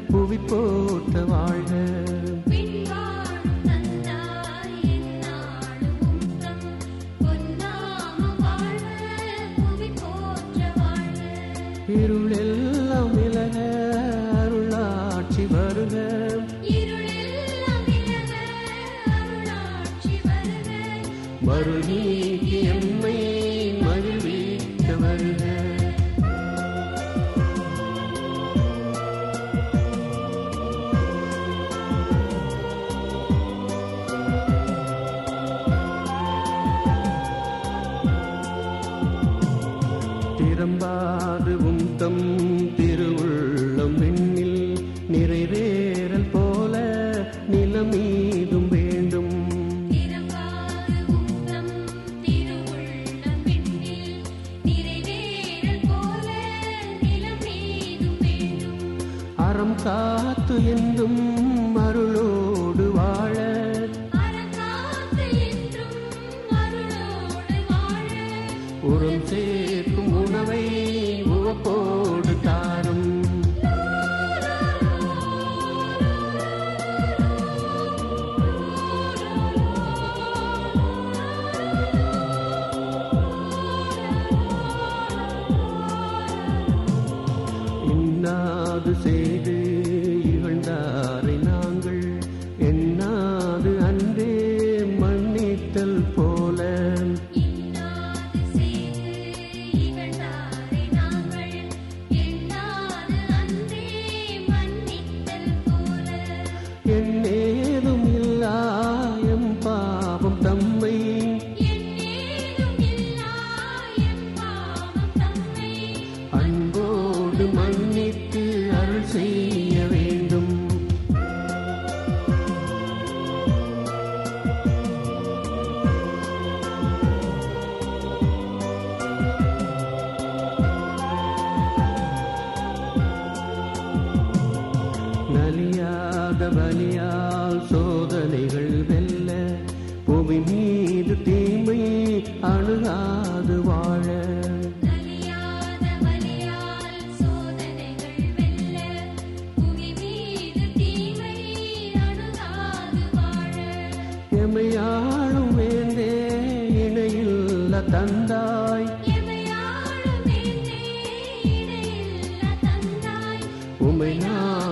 புவி போற்ற வாழ்க. இருளெல்லாம் விலக அருளாட்சி வருக. மறுநீக்கி எம்மை மகிழ்விக்க வருக. திரும்பாது தம் திருவுள்ளம் விண்ணில் நிறைவேறல் போல நிலமீதும் வேண்டும். அறம் காத்து என்றும் அருளோடு வாழ. உரம் சேர்க்கும் உணவை உவப்போடு தாரும். இன்னாது செய்து இகழ்ந்தாரை நாங்கள் எண்ணாது அன்றே மன்னித்தல் போல. என்னேதும் இல்லா எம் பாவம் தம்மை அன்போடு மன்னித்து அருள் செய்ய வேண்டும். நலியாத பலியால் சோதனைகள் வெல்ல புவி மீது தீமை அணுகாது வாழ. எமையாளும் வேண்டே இணையில்ல தந்தாய். உமை